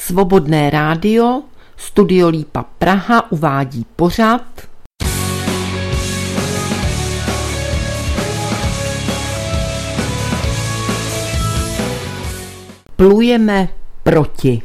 Svobodné rádio, Studio Lípa Praha uvádí pořad Plujeme proti.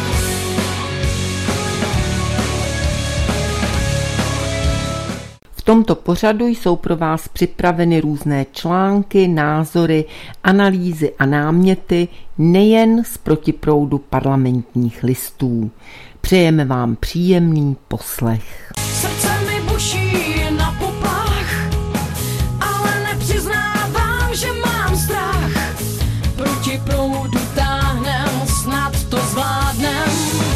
V tomto pořadu jsou pro vás připraveny různé články, názory, analýzy a náměty nejen z protiproudu Parlamentních listů. Přejeme vám příjemný poslech. Srdce mi buší na poplach, ale nepřiznávám, že mám strach. Proti proudu táhnem, snad to zvládnem.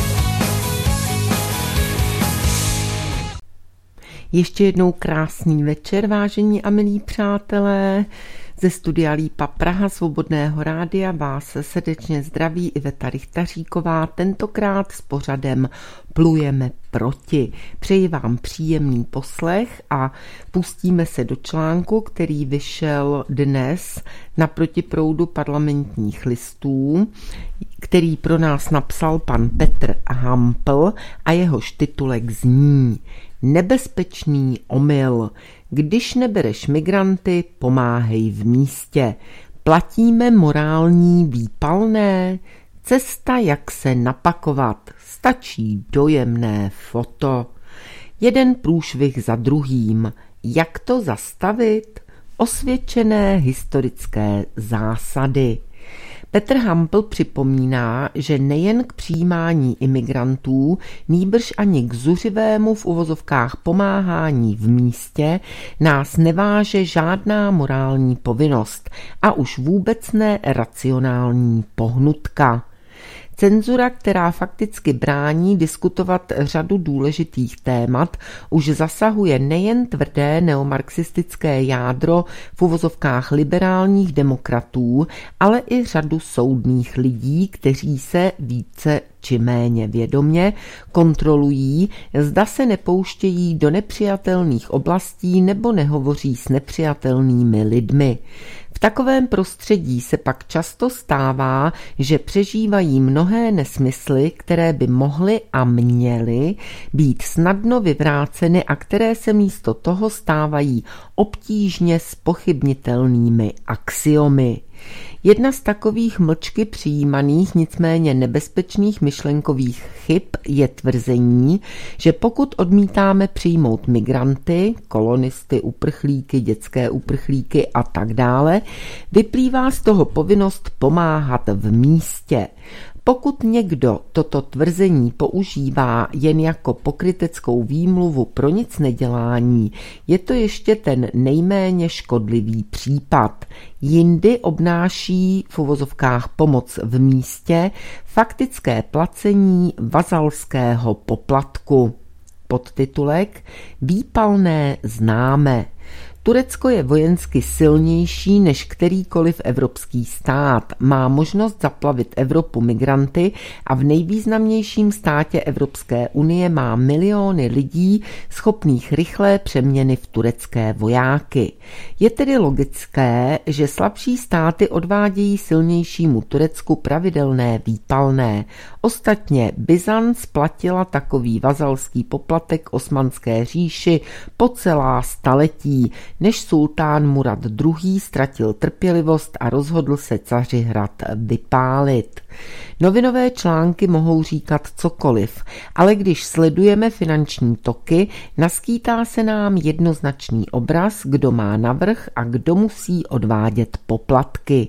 Ještě jednou krásný večer, vážení a milí přátelé. Ze Studia Lípa Praha Svobodného rádia vás srdečně zdraví Iveta Rychtaříková, tentokrát s pořadem Plujeme proti. Přeji vám příjemný poslech a pustíme se do článku, který vyšel dnes na protiproudu Parlamentních listů, který pro nás napsal pan Petr Hampl a jehož titulek zní Nebezpečný omyl. Když nebereš migranty, pomáhej v místě. Platíme morální výpalné? Cesta, jak se napakovat. Stačí dojemné foto. Jeden průšvih za druhým. Jak to zastavit? Osvědčené historické zásady. Petr Hampl připomíná, že nejen k přijímání imigrantů, nýbrž ani k zuřivému v uvozovkách pomáhání v místě nás neváže žádná morální povinnost a už vůbec ne racionální pohnutka. Cenzura, která fakticky brání diskutovat řadu důležitých témat, už zasahuje nejen tvrdé neomarxistické jádro v uvozovkách liberálních demokratů, ale i řadu soudných lidí, kteří se více či méně vědomě kontrolují, zda se nepouštějí do nepřijatelných oblastí nebo nehovoří s nepřijatelnými lidmi. V takovém prostředí se pak často stává, že přežívají mnohé nesmysly, které by mohly a měly být snadno vyvráceny a které se místo toho stávají obtížně zpochybnitelnými axiomy. Jedna z takových mlčky přijímaných, nicméně nebezpečných myšlenkových chyb je tvrzení, že pokud odmítáme přijmout migranty, kolonisty, uprchlíky, dětské uprchlíky a tak dále, vyplývá z toho povinnost pomáhat v místě. Pokud někdo toto tvrzení používá jen jako pokryteckou výmluvu pro nic nedělání, je to ještě ten nejméně škodlivý případ. Jindy obnáší v uvozovkách pomoc v místě faktické placení vazalského poplatku. Podtitulek Výpalné známe. Turecko je vojensky silnější než kterýkoliv evropský stát. Má možnost zaplavit Evropu migranty a v nejvýznamnějším státě Evropské unie má miliony lidí schopných rychlé přeměny v turecké vojáky. Je tedy logické, že slabší státy odvádějí silnějšímu Turecku pravidelné výpalné. Ostatně Byzanc platila takový vazalský poplatek Osmanské říši po celá staletí, než sultán Murad II. Ztratil trpělivost a rozhodl se Cařihrad vypálit. Novinové články mohou říkat cokoliv, ale když sledujeme finanční toky, naskýtá se nám jednoznačný obraz, kdo má navrch a kdo musí odvádět poplatky.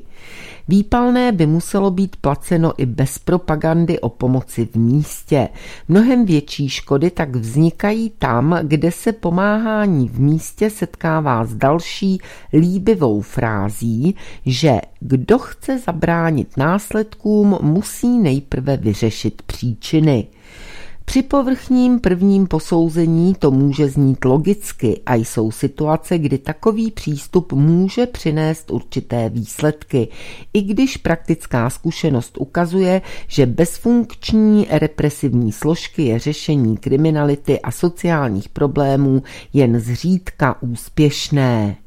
Výpalné by muselo být placeno i bez propagandy o pomoci v místě. Mnohem větší škody tak vznikají tam, kde se pomáhání v místě setkává s další líbivou frází, že kdo chce zabránit následkům, musí nejprve vyřešit příčiny. Při povrchním prvním posouzení to může znít logicky a jsou situace, kdy takový přístup může přinést určité výsledky, i když praktická zkušenost ukazuje, že bezfunkční represivní složky je řešení kriminality a sociálních problémů jen zřídka úspěšné.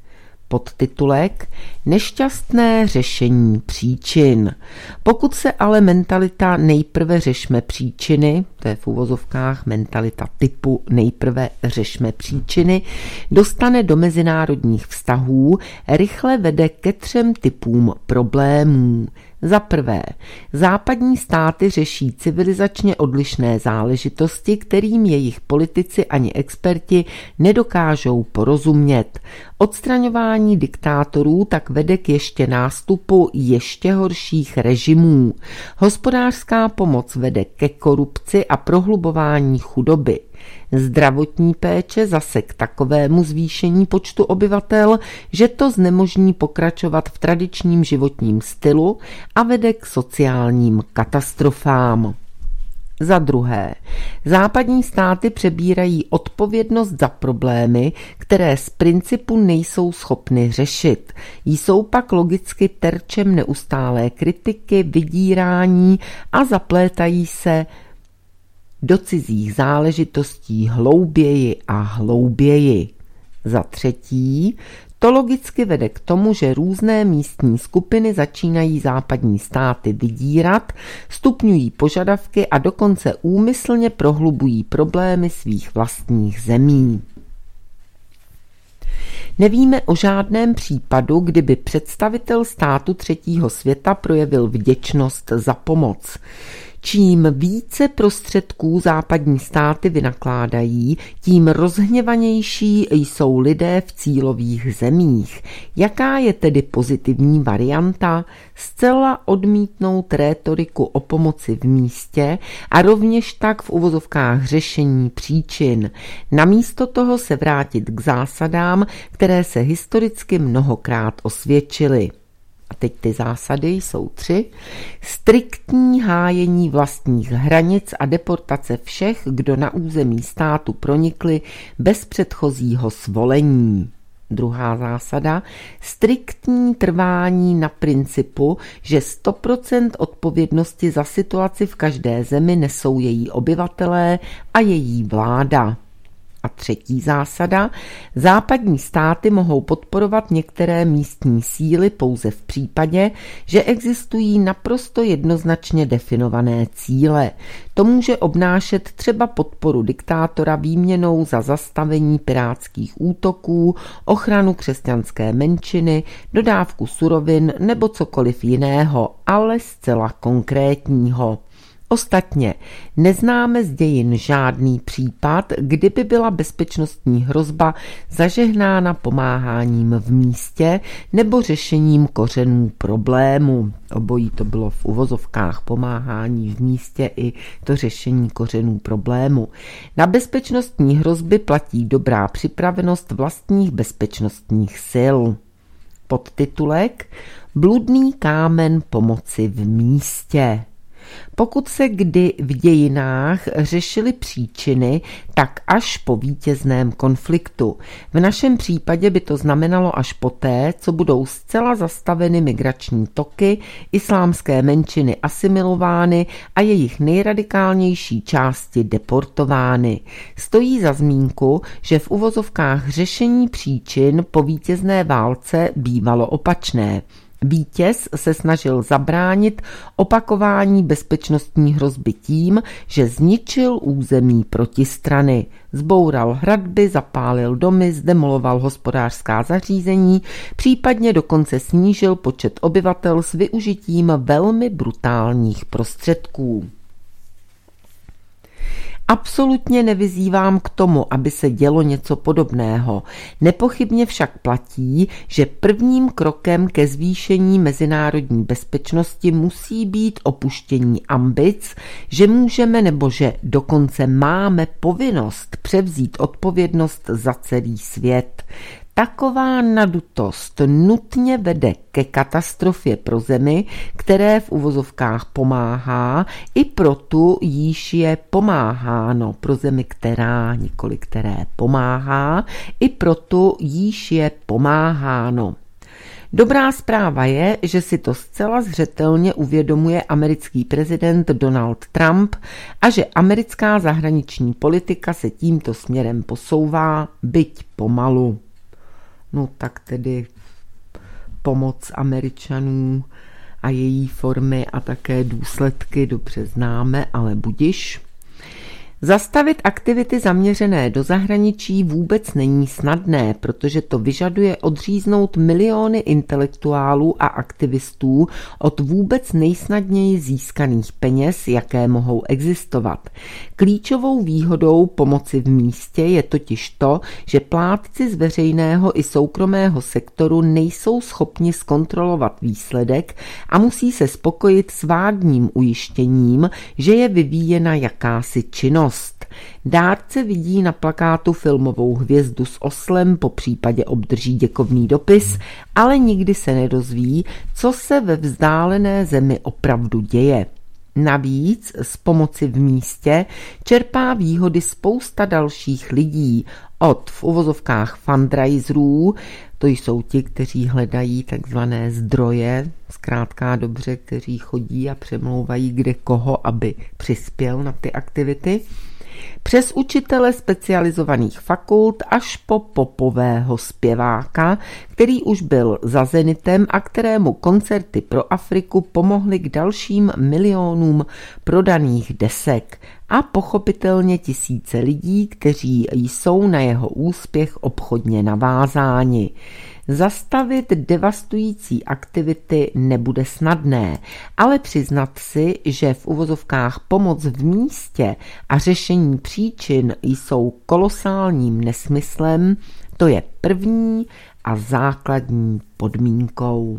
Podtitulek Nešťastné řešení příčin. Pokud se ale mentalita nejprve řešme příčiny, to je v uvozovkách mentalita typu nejprve řešme příčiny, dostane do mezinárodních vztahů, rychle vede ke 3 typům problémů. Za prvé, západní státy řeší civilizačně odlišné záležitosti, kterým jejich politici ani experti nedokážou porozumět. Odstraňování diktátorů tak vede k ještě nástupu ještě horších režimů. Hospodářská pomoc vede ke korupci a prohlubování chudoby. Zdravotní péče zase k takovému zvýšení počtu obyvatel, že to znemožní pokračovat v tradičním životním stylu a vede k sociálním katastrofám. Za druhé, západní státy přebírají odpovědnost za problémy, které z principu nejsou schopny řešit. Jsou pak logicky terčem neustálé kritiky, vydírání a zaplétají se do cizích záležitostí hlouběji a hlouběji. Za třetí, to logicky vede k tomu, že různé místní skupiny začínají západní státy vydírat, stupňují požadavky a dokonce úmyslně prohlubují problémy svých vlastních zemí. Nevíme o žádném případu, kdyby představitel státu třetího světa projevil vděčnost za pomoc. Čím více prostředků západní státy vynakládají, tím rozhněvanější jsou lidé v cílových zemích. Jaká je tedy pozitivní varianta? Zcela odmítnout rétoriku o pomoci v místě a rovněž tak v uvozovkách řešení příčin. Namísto toho se vrátit k zásadám, které se historicky mnohokrát osvědčily. A teď ty zásady jsou 3. Striktní hájení vlastních hranic a deportace všech, kdo na území státu pronikli bez předchozího svolení. Druhá zásada, striktní trvání na principu, že 100% odpovědnosti za situaci v každé zemi nesou její obyvatelé a její vláda. A třetí zásada, západní státy mohou podporovat některé místní síly pouze v případě, že existují naprosto jednoznačně definované cíle. To může obnášet třeba podporu diktátora výměnou za zastavení pirátských útoků, ochranu křesťanské menšiny, dodávku surovin nebo cokoliv jiného, ale zcela konkrétního. Ostatně neznáme z dějin žádný případ, kdyby byla bezpečnostní hrozba zažehnána pomáháním v místě nebo řešením kořenů problému. Obojí to bylo v uvozovkách pomáhání v místě i to řešení kořenů problému. Na bezpečnostní hrozby platí dobrá připravenost vlastních bezpečnostních sil. Podtitulek Bludný kámen pomoci v místě. Pokud se kdy v dějinách řešily příčiny, tak až po vítězném konfliktu. V našem případě by to znamenalo až poté, co budou zcela zastaveny migrační toky, islámské menšiny asimilovány a jejich nejradikálnější části deportovány. Stojí za zmínku, že v uvozovkách řešení příčin po vítězné válce bývalo opačné. Vítěz se snažil zabránit opakování bezpečnostní hrozby tím, že zničil území protistrany, zboural hradby, zapálil domy, zdemoloval hospodářská zařízení, případně dokonce snížil počet obyvatel s využitím velmi brutálních prostředků. Absolutně nevyzývám k tomu, aby se dělo něco podobného. Nepochybně však platí, že prvním krokem ke zvýšení mezinárodní bezpečnosti musí být opuštění ambic, že můžeme nebo že dokonce máme povinnost převzít odpovědnost za celý svět. Taková nadutost nutně vede ke katastrofě pro zemi, které v uvozovkách pomáhá, i pro tu, jíž je pomáháno, pro zemi, která, nikoli které pomáhá, i pro tu, jíž je pomáháno. Dobrá zpráva je, že si to zcela zřetelně uvědomuje americký prezident Donald Trump a že americká zahraniční politika se tímto směrem posouvá, byť pomalu. no tak tedy pomoc Američanů a její formy a také důsledky dobře známe, ale budiš. Zastavit aktivity zaměřené do zahraničí vůbec není snadné, protože to vyžaduje odříznout miliony intelektuálů a aktivistů od vůbec nejsnadněji získaných peněz, jaké mohou existovat. Klíčovou výhodou pomoci v místě je totiž to, že plátci z veřejného i soukromého sektoru nejsou schopni zkontrolovat výsledek a musí se spokojit s vágním ujištěním, že je vyvíjena jakási činnost. Dárce vidí na plakátu filmovou hvězdu s oslem, popřípadě obdrží děkovný dopis, ale nikdy se nedozví, co se ve vzdálené zemi opravdu děje. Navíc z pomoci v místě čerpá výhody spousta dalších lidí, od v uvozovkách fundraiserů, to jsou ti, kteří hledají takzvané zdroje, zkrátka dobře, kteří chodí a přemlouvají kde koho, aby přispěl na ty aktivity, přes učitele specializovaných fakult až po popového zpěváka, který už byl za zenitem a kterému koncerty pro Afriku pomohly k dalším milionům prodaných desek a pochopitelně tisíce lidí, kteří jsou na jeho úspěch obchodně navázáni. Zastavit devastující aktivity nebude snadné, ale přiznat si, že v uvozovkách pomoc v místě a řešení příčin jsou kolosálním nesmyslem, to je první a základní podmínkou.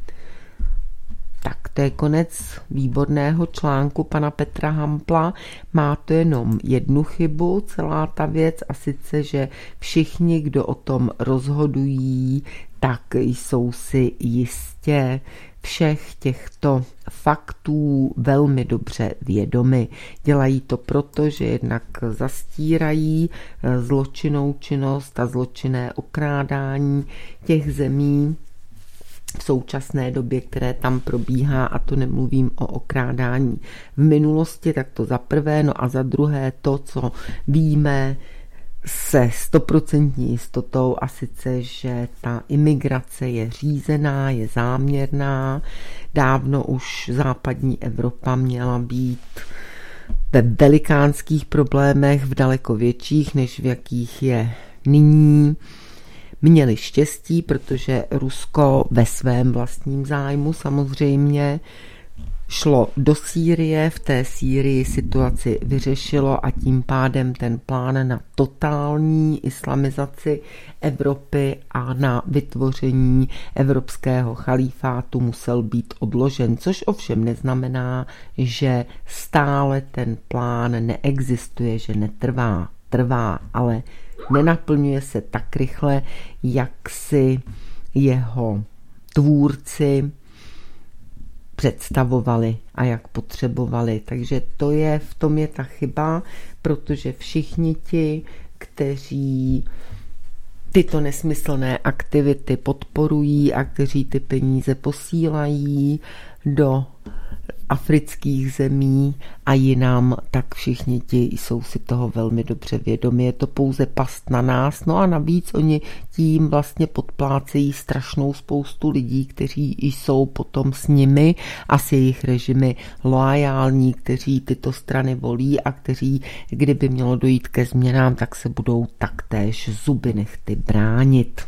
Tak to je konec výborného článku pana Petra Hampla. Má to jenom jednu chybu, celá ta věc, a sice, že všichni, kdo o tom rozhodují, tak jsou si jistě všech těchto faktů velmi dobře vědomi. Dělají to proto, že jednak zastírají zločinnou činnost a zločinné okrádání těch zemí v současné době, které tam probíhá, a to nemluvím o okrádání v minulosti, tak to za prvé, no a za druhé to, co víme se 100% jistotou, a sice, že ta imigrace je řízená, je záměrná. Dávno už západní Evropa měla být ve velikánských problémech, v daleko větších, než v jakých je nyní. Měli štěstí, protože Rusko ve svém vlastním zájmu samozřejmě šlo do Sýrie, v té Sýrii situaci vyřešilo a tím pádem ten plán na totální islamizaci Evropy a na vytvoření evropského chalífátu musel být odložen, což ovšem neznamená, že stále ten plán neexistuje, že netrvá. Trvá, ale nenaplňuje se tak rychle, jak si jeho tvůrci představovali a jak potřebovali. Takže v tom je ta chyba, protože všichni ti, kteří tyto nesmyslné aktivity podporují a kteří ty peníze posílají do afrických zemí a jinam, tak všichni ti jsou si toho velmi dobře vědomi. Je to pouze past na nás, no a navíc oni tím vlastně podplácejí strašnou spoustu lidí, kteří jsou potom s nimi a s jejich režimy loajální, kteří tyto strany volí a kteří, kdyby mělo dojít ke změnám, tak se budou taktéž zuby nehty bránit.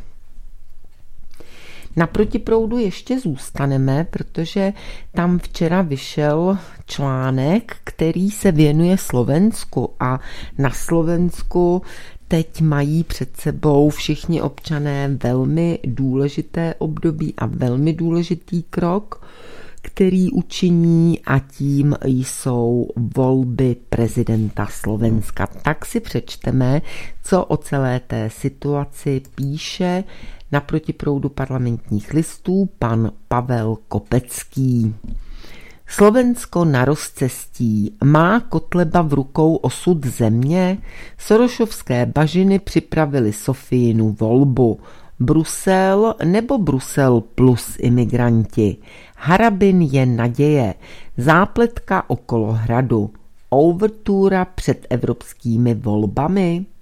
Na protiproudu ještě zůstaneme, protože tam včera vyšel článek, který se věnuje Slovensku a na Slovensku teď mají před sebou všichni občané velmi důležité období a velmi důležitý krok, který učiní, a tím jsou volby prezidenta Slovenska. Tak si přečteme, co o celé té situaci píše na protiproudu Parlamentních listů pan Pavel Kopecký. Slovensko na rozcestí. Má Kotleba v rukou osud země? Sorošovské bažiny připravili Sofijinu volbu. Brusel nebo Brusel plus imigranti? Harabin je naděje. Zápletka okolo hradu. Ouvertura před evropskými volbami?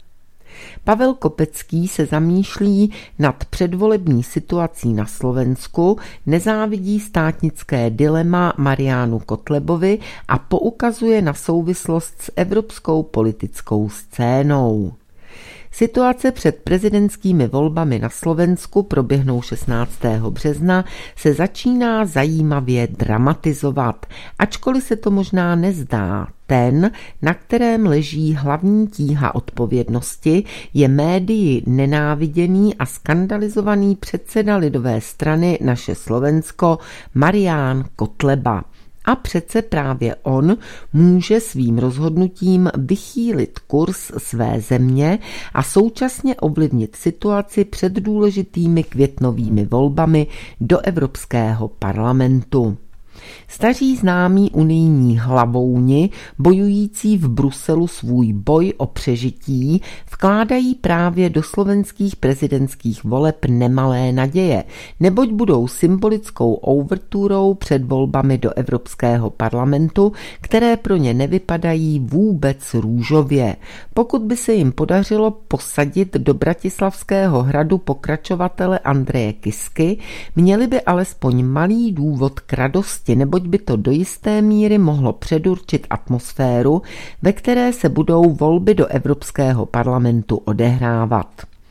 Pavel Kopecký se zamýšlí nad předvolební situací na Slovensku, nezávidí státnické dilema Mariánu Kotlebovi a poukazuje na souvislost s evropskou politickou scénou. Situace před prezidentskými volbami na Slovensku proběhnou 16. března se začíná zajímavě dramatizovat, ačkoliv se to možná nezdá. Ten, na kterém leží hlavní tíha odpovědnosti, je médii nenáviděný a skandalizovaný předseda lidové strany Naše Slovensko Marián Kotleba. A přece právě on může svým rozhodnutím vychýlit kurz své země a současně ovlivnit situaci před důležitými květnovými volbami do Evropského parlamentu. Staří známí unijní hlavouni, bojující v Bruselu svůj boj o přežití, vkládají právě do slovenských prezidentských voleb nemalé naděje, neboť budou symbolickou ouverturou před volbami do Evropského parlamentu, které pro ně nevypadají vůbec růžově. Pokud by se jim podařilo posadit do Bratislavského hradu pokračovatele Andreje Kisky, měli by alespoň malý důvod k radosti, neboť by to do jisté míry mohlo předurčit atmosféru, ve které se budou volby do Evropského parlamentu odehrávat.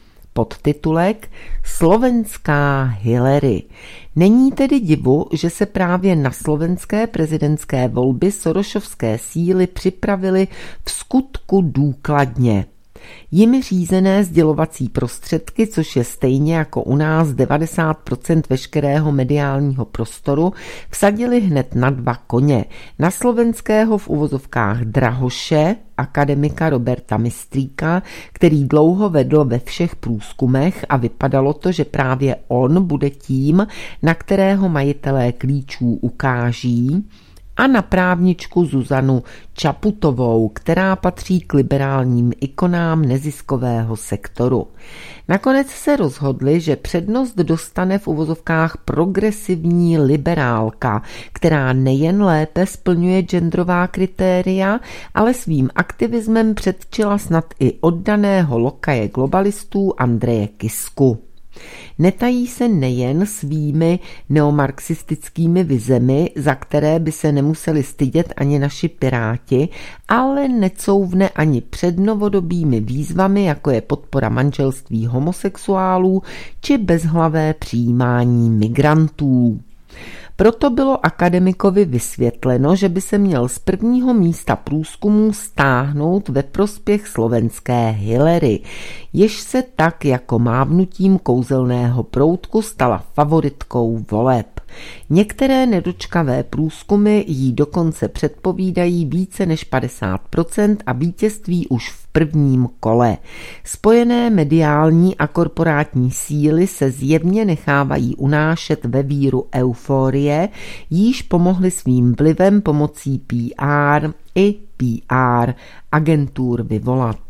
Podtitulek Slovenská Hillary. Není tedy divu, že se právě na slovenské prezidentské volby sorošovské síly připravily v skutku důkladně. Jimi řízené sdělovací prostředky, což je stejně jako u nás 90% veškerého mediálního prostoru, vsadili hned na dva koně. Na slovenského v uvozovkách Drahoše, akademika Roberta Mistríka, který dlouho vedl ve všech průzkumech a vypadalo to, že právě on bude tím, na kterého majitelé klíčů ukáží, a na právničku Zuzanu Čaputovou, která patří k liberálním ikonám neziskového sektoru. Nakonec se rozhodli, že přednost dostane v uvozovkách progresivní liberálka, která nejen lépe splňuje genderová kritéria, ale svým aktivismem předčila snad i oddaného lokaje globalistů Andreje Kisku. Netají se nejen svými neomarxistickými vizemi, za které by se nemuseli stydět ani naši piráti, ale necouvne ani před novodobými výzvami, jako je podpora manželství homosexuálů či bezhlavé přijímání migrantů. Proto bylo akademikovi vysvětleno, že by se měl z prvního místa průzkumů stáhnout ve prospěch slovenské Hillary, jež se tak jako mávnutím kouzelného proutku stala favoritkou voleb. Některé nedočkavé průzkumy jí dokonce předpovídají více než 50% a vítězství už v prvním kole. Spojené mediální a korporátní síly se zjevně nechávají unášet ve víru euforie, jíž pomohly svým vlivem pomocí PR i PR agentur vyvolat.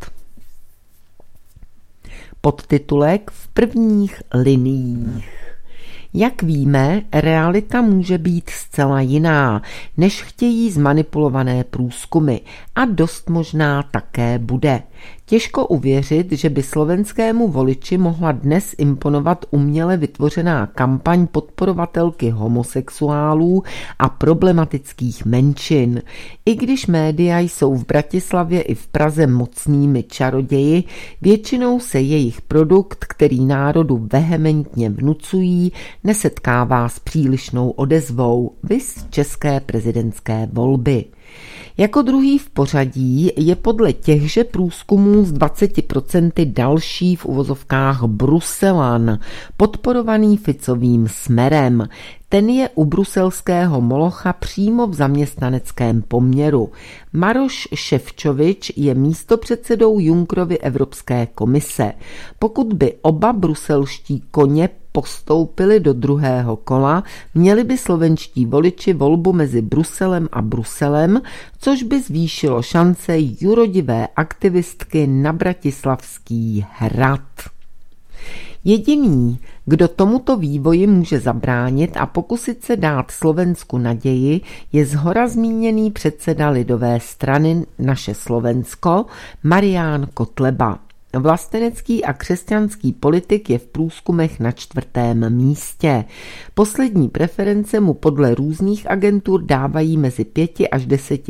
Podtitulek V prvních liniích. Jak víme, realita může být zcela jiná, než chtějí zmanipulované průzkumy a dost možná také bude. Těžko uvěřit, že by slovenskému voliči mohla dnes imponovat uměle vytvořená kampaň podporovatelky homosexuálů a problematických menšin. I když média jsou v Bratislavě i v Praze mocnými čaroději, většinou se jejich produkt, který národu vehementně vnucují, nesetkává s přílišnou odezvou, viz české prezidentské volby. Jako druhý v pořadí je podle těchže průzkumů z 20% další v uvozovkách Bruselan, podporovaný Ficovým Smerem. Ten je u bruselského molocha přímo v zaměstnaneckém poměru. Maroš Šefčovič je místopředsedou Junckerovy Evropské komise. Pokud by oba bruselští koně postoupili do druhého kola, měli by slovenští voliči volbu mezi Bruselem a Bruselem, což by zvýšilo šance jurodivé aktivistky na Bratislavský hrad. Jediný, kdo tomuto vývoji může zabránit a pokusit se dát Slovensku naději, je shora zmíněný předseda lidové strany Naše Slovensko Marián Kotleba. Vlastenecký a křesťanský politik je v průzkumech na 4. místě. Poslední preference mu podle různých agentur dávají mezi 5 až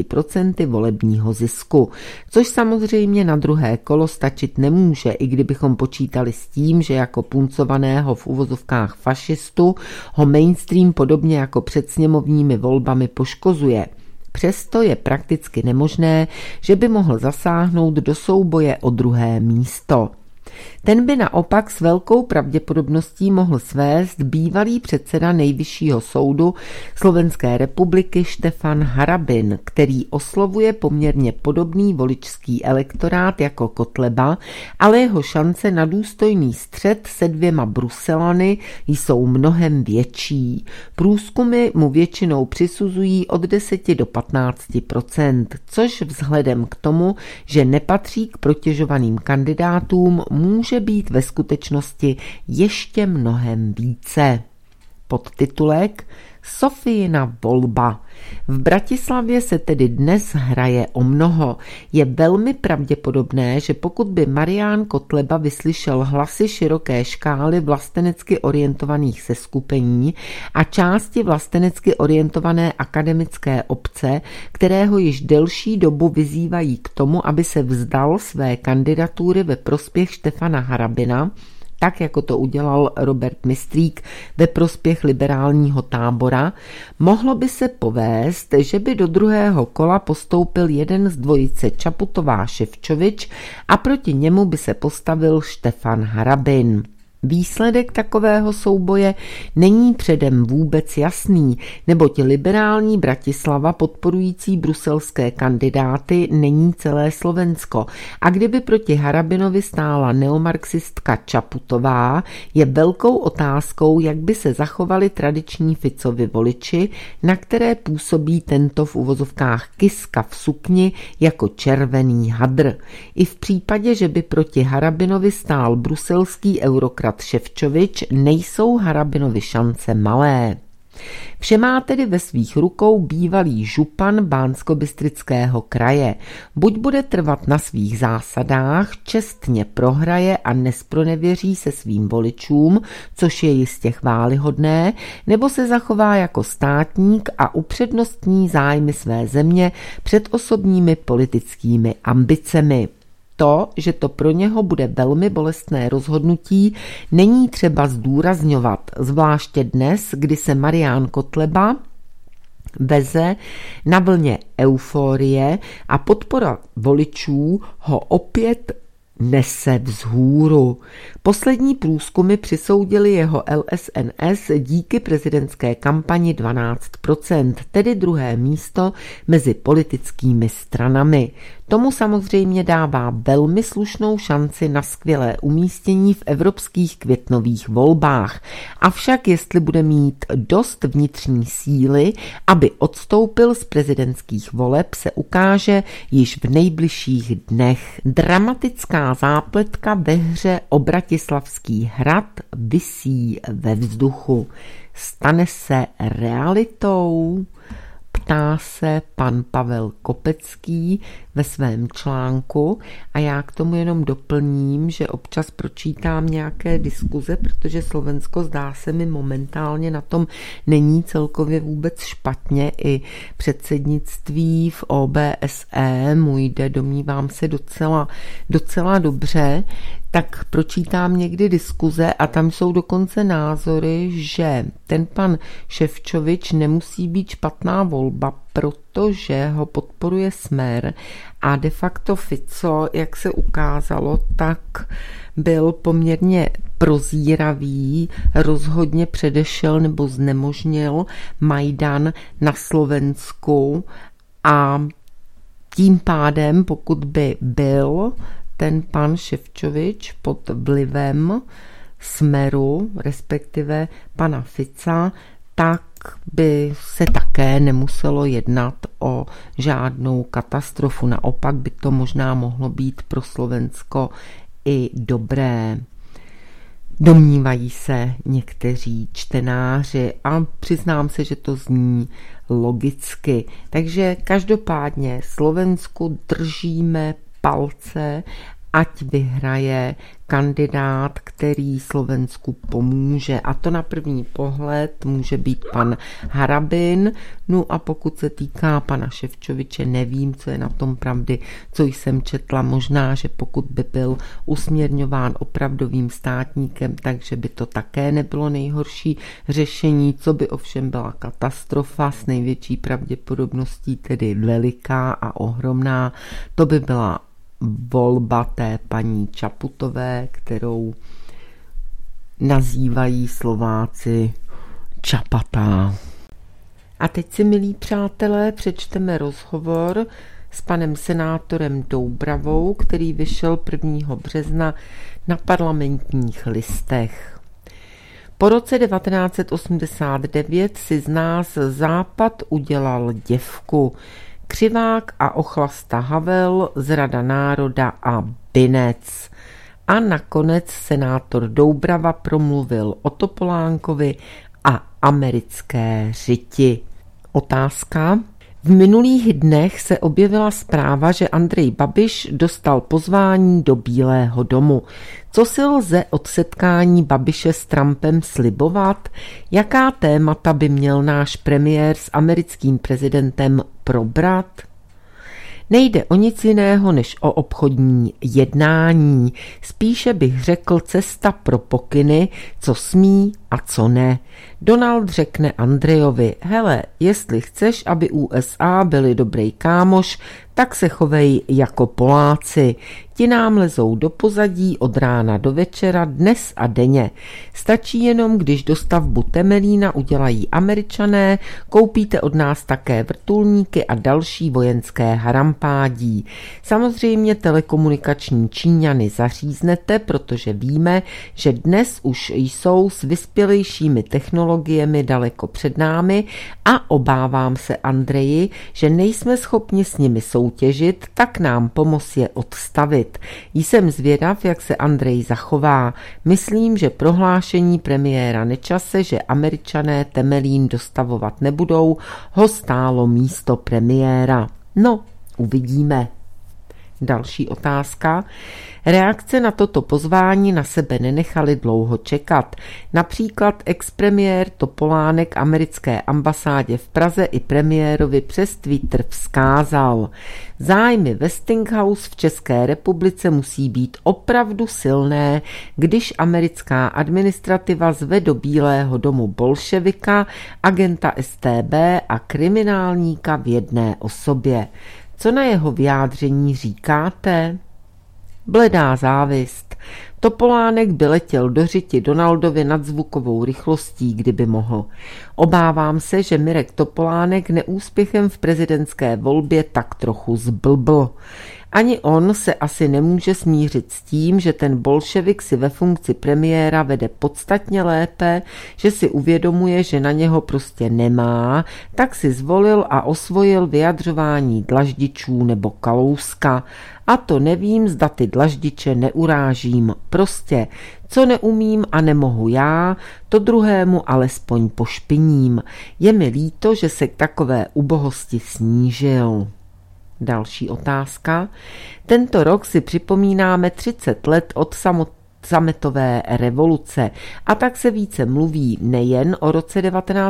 10% volebního zisku, což samozřejmě na druhé kolo stačit nemůže, i kdybychom počítali s tím, že jako puncovaného v uvozovkách fašistu ho mainstream podobně jako před sněmovními volbami poškozuje. Přesto je prakticky nemožné, že by mohl zasáhnout do souboje o 2. místo. Ten by naopak s velkou pravděpodobností mohl svést bývalý předseda Nejvyššího soudu Slovenské republiky Štefan Harabin, který oslovuje poměrně podobný voličský elektorát jako Kotleba, ale jeho šance na důstojný střet se 2 Bruselany jsou mnohem větší. Průzkumy mu většinou přisuzují od 10 do 15%, což vzhledem k tomu, že nepatří k protěžovaným kandidátům, může být ve skutečnosti ještě mnohem více. Podtitulek Sofijina volba. V Bratislavě se tedy dnes hraje o mnoho. Je velmi pravděpodobné, že pokud by Marián Kotleba vyslyšel hlasy široké škály vlastenecky orientovaných seskupení a části vlastenecky orientované akademické obce, které ho již delší dobu vyzývají k tomu, aby se vzdal své kandidatury ve prospěch Štefana Harabina, tak jako to udělal Robert Mistrík ve prospěch liberálního tábora, mohlo by se povést, že by do 2. kola postoupil jeden z dvojice Čaputová-Ševčovič a proti němu by se postavil Štefan Harabin. Výsledek takového souboje není předem vůbec jasný, neboť liberální Bratislava podporující bruselské kandidáty není celé Slovensko a kdyby proti Harabinovi stála neomarxistka Čaputová, je velkou otázkou, jak by se zachovali tradiční Ficovi voliči, na které působí tento v uvozovkách Kiska v sukni jako červený hadr. I v případě, že by proti Harabinovi stál bruselský eurokrat Ševčovič, nejsou Harabinovi šance malé. Vše má tedy ve svých rukou bývalý župan Banskobystrického kraje. Buď bude trvat na svých zásadách, čestně prohraje a nespronevěří se svým voličům, což je jistě chvályhodné, nebo se zachová jako státník a upřednostní zájmy své země před osobními politickými ambicemi. To, že to pro něho bude velmi bolestné rozhodnutí, není třeba zdůrazňovat, zvláště dnes, kdy se Marián Kotleba veze na vlně euforie a podpora voličů ho opět nese vzhůru. Poslední průzkumy přisoudili jeho LSNS díky prezidentské kampani 12%, tedy 2. místo mezi politickými stranami. Tomu samozřejmě dává velmi slušnou šanci na skvělé umístění v evropských květnových volbách. Avšak jestli bude mít dost vnitřní síly, aby odstoupil z prezidentských voleb, se ukáže již v nejbližších dnech. Dramatická zápletka ve hře o Bratislavský hrad visí ve vzduchu. Stane se realitou? Ptá se pan Pavel Kopecký ve svém článku a já k tomu jenom doplním, že občas pročítám nějaké diskuze, protože Slovensko zdá se mi momentálně na tom není celkově vůbec špatně, i předsednictví v OBSE mu jde, domnívám se, docela dobře, tak pročítám někdy diskuze a tam jsou dokonce názory, že ten pan Ševčovič nemusí být špatná volba, protože ho podporuje Smer a de facto Fico, jak se ukázalo, tak byl poměrně prozíravý, rozhodně předešel nebo znemožnil Majdan na Slovensku a tím pádem, pokud by byl ten pan Ševčovič pod vlivem Smeru, respektive pana Fica, tak by se také nemuselo jednat o žádnou katastrofu. Naopak by to možná mohlo být pro Slovensko i dobré. Domnívají se někteří čtenáři a přiznám se, že to zní logicky. Takže každopádně Slovensku držíme palce ať vyhraje kandidát, který Slovensku pomůže. A to na první pohled může být pan Harabin. No a pokud se týká pana Šefčoviče, nevím, co je na tom pravdy, co jsem četla. Možná, že pokud by byl usměrňován opravdovým státníkem, takže by to také nebylo nejhorší řešení, co by ovšem byla katastrofa, s největší pravděpodobností tedy veliká a ohromná. To by byla volba té paní Čaputové, kterou nazývají Slováci Čapatá. A teď si, milí přátelé, přečteme rozhovor s panem senátorem Doubravou, který vyšel 1. března na Parlamentních listech. Po roce 1989 si z nás Západ udělal děvku. Křivák a ochlasta Havel, zrada národa a Binec. A nakonec senátor Doubrava promluvil o Topolánkovi a americké řiti. Otázka. V minulých dnech se objevila zpráva, že Andrej Babiš dostal pozvání do Bílého domu. Co si lze od setkání Babiše s Trumpem slibovat? Jaká témata by měl náš premiér s americkým prezidentem probrat? Nejde o nic jiného než o obchodní jednání. Spíše bych řekl cesta pro pokyny, co smí a co ne. Donald řekne Andrejovi, hele, jestli chceš, aby USA byli dobrý kámoš, tak se chovej jako Poláci. Ti nám lezou do pozadí od rána do večera, dnes a denně. Stačí jenom, když dostavbu Temelína udělají Američané, koupíte od nás také vrtulníky a další vojenské harampádí. Samozřejmě telekomunikační Číňany zaříznete, protože víme, že dnes už jsou s vyspělejšími technologiemi daleko před námi a obávám se, Andreji, že nejsme schopni s nimi soutěžit, tak nám pomoz je odstavit. Jsem zvědav, jak se Andrej zachová. Myslím, že prohlášení premiéra Nečase, že Američané Temelín dostavovat nebudou, ho stálo místo premiéra. No, uvidíme. Další otázka. Reakce na toto pozvání na sebe nenechaly dlouho čekat. Například expremiér Topolánek americké ambasádě v Praze i premiérovi přes Twitter vzkázal: zájmy Westinghouse v České republice musí být opravdu silné, když americká administrativa zve do Bílého domu bolševika, agenta StB a kriminálníka v jedné osobě. Co na jeho vyjádření říkáte? Bledá závist. Topolánek by letěl do řiti Donaldovi nadzvukovou rychlostí, kdyby mohl. Obávám se, že Mirek Topolánek neúspěchem v prezidentské volbě tak trochu zblbl. Ani on se asi nemůže smířit s tím, že ten bolševik si ve funkci premiéra vede podstatně lépe, že si uvědomuje, že na něho prostě nemá, tak si zvolil a osvojil vyjadřování dlaždičů nebo Kalouska. A to nevím, zda ty dlaždiče neurážím. Prostě, co neumím a nemohu já, to druhému alespoň pošpiním. Je mi líto, že se k takové ubohosti snížil. Další otázka. Tento rok si připomínáme 30 let od sametové revoluce a tak se více mluví nejen o roce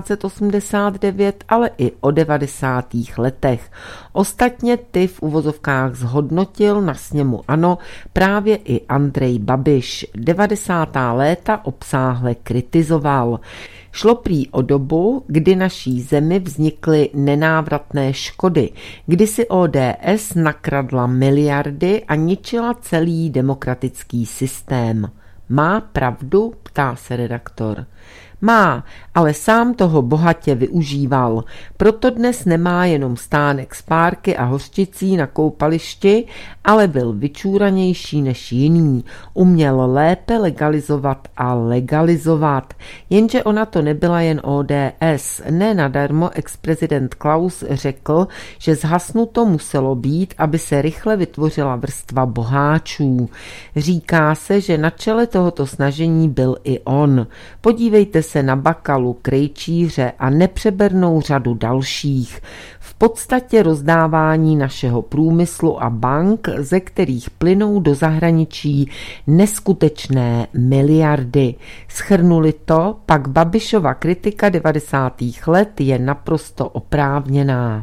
1989, ale i o 90. letech. Ostatně ty v uvozovkách zhodnotil na sněmu ANO právě i Andrej Babiš. 90. léta obsáhle kritizoval. Šlo prý o dobu, kdy naší zemi vznikly nenávratné škody, kdy si ODS nakradla miliardy a ničila celý demokratický systém. Má pravdu? Ptá se redaktor. Má, ale sám toho bohatě využíval. Proto dnes nemá jenom stánek z párky a hořčicí na koupališti, ale byl vyčúranější než jiný. Uměl lépe legalizovat a legalizovat. Jenže ona to nebyla jen ODS. Ne nadarmo ex-prezident Klaus řekl, že zhasnuto muselo být, aby se rychle vytvořila vrstva boháčů. Říká se, že na čele tohoto snažení byl i on. Podívejte se na Bakalu, Krejčíře a nepřebernou řadu dalších. V podstatě rozdávání našeho průmyslu a bank, ze kterých plynou do zahraničí neskutečné miliardy. Shrnuli to, pak Babišova kritika 90. let je naprosto oprávněná.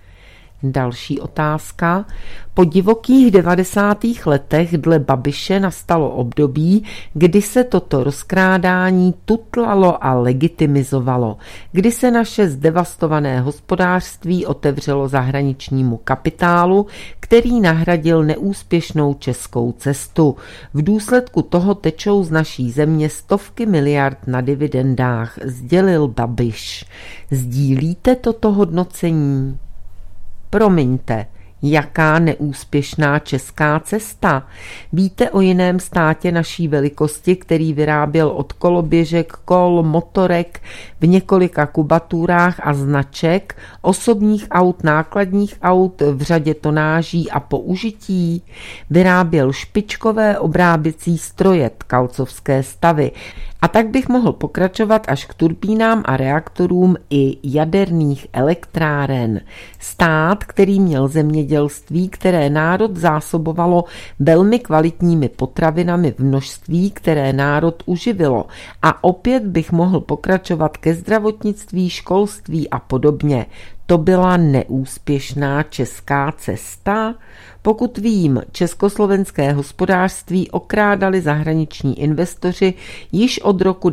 Další otázka. Po divokých 90. letech dle Babiše nastalo období, kdy se toto rozkrádání tutlalo a legitimizovalo, kdy se naše zdevastované hospodářství otevřelo zahraničnímu kapitálu, který nahradil neúspěšnou českou cestu. V důsledku toho tečou z naší země stovky miliard na dividendách, sdělil Babiš. Sdílíte toto hodnocení? Promiňte, jaká neúspěšná česká cesta? Víte o jiném státě naší velikosti, který vyráběl od koloběžek, kol, motorek v několika kubaturách a značek, osobních aut, nákladních aut v řadě tonáží a použití? Vyráběl špičkové obráběcí stroje, tkalcovské stavy. A tak bych mohl pokračovat až k turbínám a reaktorům i jaderných elektráren. Stát, který měl zemědělství, které národ zásobovalo velmi kvalitními potravinami v množství, které národ uživilo. A opět bych mohl pokračovat ke zdravotnictví, školství a podobně. To byla neúspěšná česká cesta? Pokud vím, československé hospodářství okrádali zahraniční investoři již od roku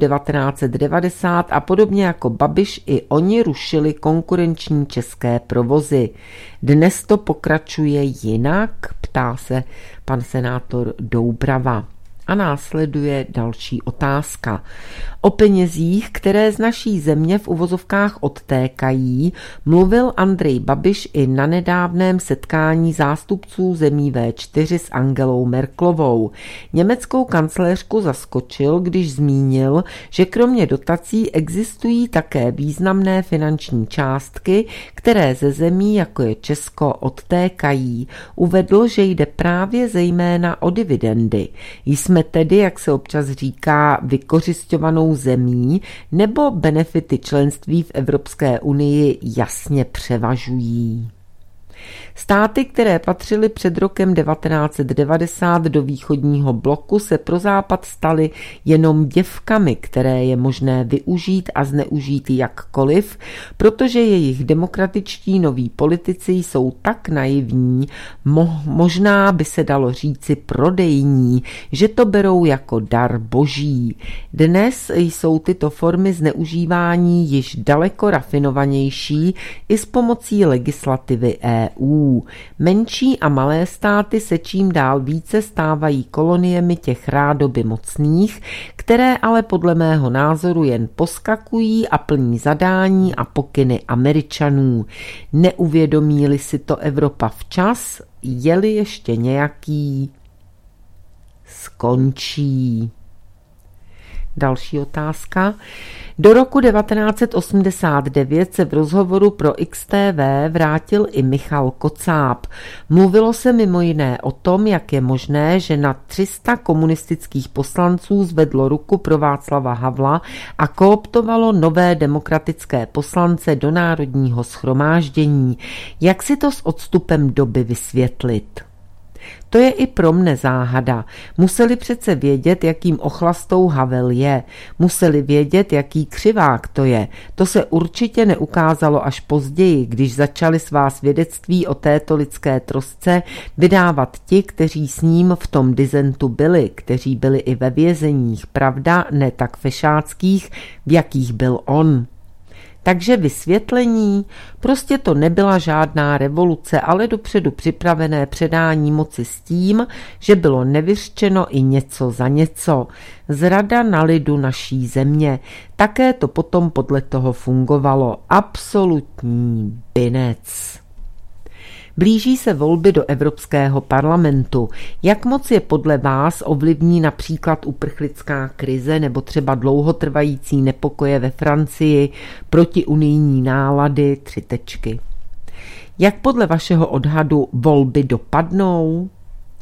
1990 a podobně jako Babiš i oni rušili konkurenční české provozy. Dnes to pokračuje jinak? Ptá se pan senátor Doubrava. A následuje další otázka. O penězích, které z naší země v uvozovkách odtékají, mluvil Andrej Babiš i na nedávném setkání zástupců zemí V4 s Angelou Merkelovou. Německou kancléřku zaskočil, když zmínil, že kromě dotací existují také významné finanční částky, které ze zemí, jako je Česko, odtékají. Uvedl, že jde právě zejména o dividendy. Jsme tedy, jak se občas říká, vykořisťovanou zemí, nebo benefity členství v Evropské unii jasně převažují? Státy, které patřily před rokem 1990 do východního bloku, se pro Západ staly jenom děvkami, které je možné využít a zneužít jakkoliv, protože jejich demokratičtí noví politici jsou tak naivní, možná by se dalo říci prodejní, že to berou jako dar boží. Dnes jsou tyto formy zneužívání již daleko rafinovanější i s pomocí legislativy EU. Menší a malé státy se čím dál více stávají koloniemi těch rádoby mocných, které ale podle mého názoru jen poskakují a plní zadání a pokyny Američanů. Neuvědomí-li si to Evropa včas, je-li ještě nějaký, skončí. Další otázka. Do roku 1989 se v rozhovoru pro XTV vrátil i Michal Kocáb. Mluvilo se mimo jiné o tom, jak je možné, že na 300 komunistických poslanců zvedlo ruku pro Václava Havla a kooptovalo nové demokratické poslance do Národního shromáždění. Jak si to s odstupem doby vysvětlit? To je i pro mne záhada. Museli přece vědět, jakým ochlastou Havel je. Museli vědět, jaký křivák to je. To se určitě neukázalo až později, když začali svá svědectví o této lidské trosce vydávat ti, kteří s ním v tom disentu byli, kteří byli i ve vězeních, pravda, ne tak fešáckých, v jakých byl on. Takže vysvětlení, prostě to nebyla žádná revoluce, ale dopředu připravené předání moci s tím, že bylo nevyřčeno i něco za něco. Zrada na lidu naší země. Také to potom podle toho fungovalo. Absolutní binec. Blíží se volby do Evropského parlamentu. Jak moc je podle vás ovlivní například uprchlická krize nebo třeba dlouhotrvající nepokoje ve Francii, protiunijní nálady, ? Jak podle vašeho odhadu volby dopadnou?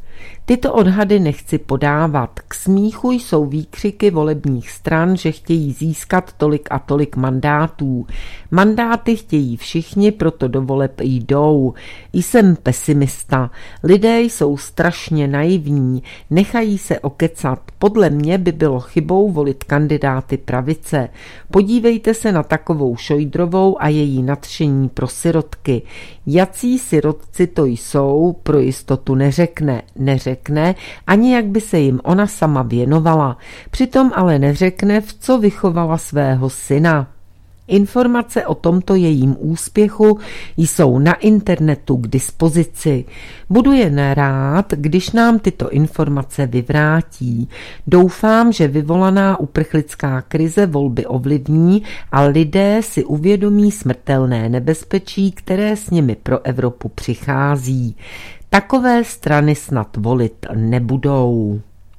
Tyto odhady nechci podávat. K smíchu jsou výkřiky volebních stran, že chtějí získat tolik a tolik mandátů. Mandáty chtějí všichni, proto do voleb jdou. Jsem pesimista. Lidé jsou strašně naivní, nechají se okecat. Podle mě by bylo chybou volit kandidáty pravice. Podívejte se na takovou Šojdrovou a její nadšení pro sirotky. Jací sirotci to jsou, pro jistotu neřekne, ani jak by se jim ona sama věnovala. Přitom ale neřekne, v co vychovala svého syna. Informace o tomto jejím úspěchu jsou na internetu k dispozici. Budu jen rád, když nám tyto informace vyvrátí. Doufám, že vyvolaná uprchlická krize volby ovlivní a lidé si uvědomí smrtelné nebezpečí, které s nimi pro Evropu přichází. Takové strany snad volit nebudou.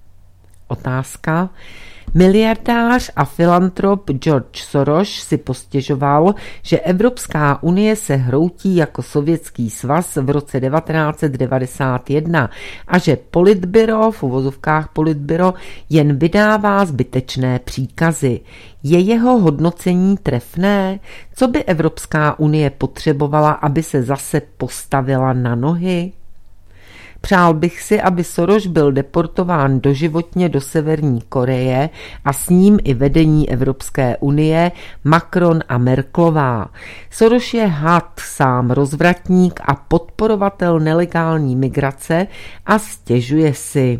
Otázka. Miliardář a filantrop George Soros si postěžoval, že Evropská unie se hroutí jako Sovětský svaz v roce 1991 a že politbyro, v uvozovkách politbyro, jen vydává zbytečné příkazy. Je jeho hodnocení trefné? Co by Evropská unie potřebovala, aby se zase postavila na nohy? Přál bych si, aby Soros byl deportován doživotně do Severní Koreje a s ním i vedení Evropské unie, Macron a Merkelová. Soros je had, sám rozvratník a podporovatel nelegální migrace a stěžuje si.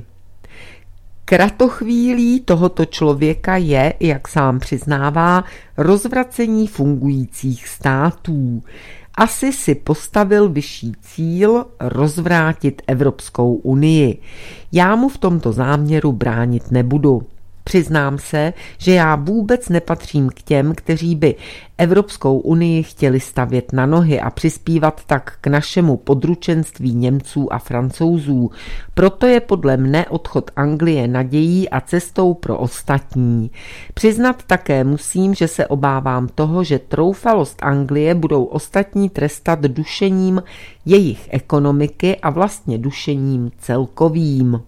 Kratochvílí tohoto člověka je, jak sám přiznává, rozvracení fungujících států. Asi si postavil vyšší cíl rozvrátit Evropskou unii. Já mu v tomto záměru bránit nebudu. Přiznám se, že já vůbec nepatřím k těm, kteří by Evropskou unii chtěli stavět na nohy a přispívat tak k našemu područenství Němců a Francouzů. Proto je podle mne odchod Anglie nadějí a cestou pro ostatní. Přiznat také musím, že se obávám toho, že troufalost Anglie budou ostatní trestat dušením jejich ekonomiky a vlastně dušením celkovým.